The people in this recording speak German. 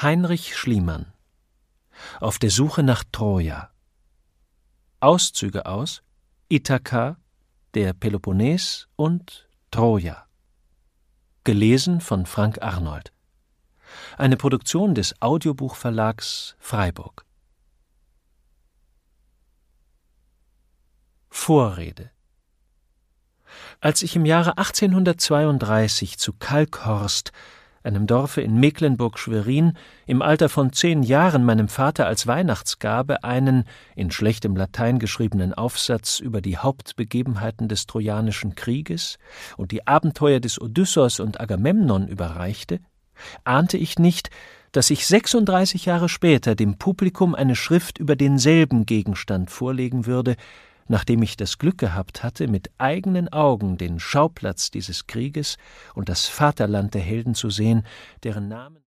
Heinrich Schliemann. Auf der Suche nach Troja. Auszüge aus Ithaka, der Peloponnes und Troja. Gelesen von Frank Arnold. Eine Produktion des Audiobuchverlags Freiburg. Vorrede. Als ich im Jahre 1832 zu Kalkhorst, einem Dorfe in Mecklenburg-Schwerin, im Alter von 10 Jahren meinem Vater als Weihnachtsgabe einen in schlechtem Latein geschriebenen Aufsatz über die Hauptbegebenheiten des Trojanischen Krieges und die Abenteuer des Odysseus und Agamemnon überreichte, ahnte ich nicht, dass ich 36 Jahre später dem Publikum eine Schrift über denselben Gegenstand vorlegen würde, nachdem ich das Glück gehabt hatte, mit eigenen Augen den Schauplatz dieses Krieges und das Vaterland der Helden zu sehen, deren Namen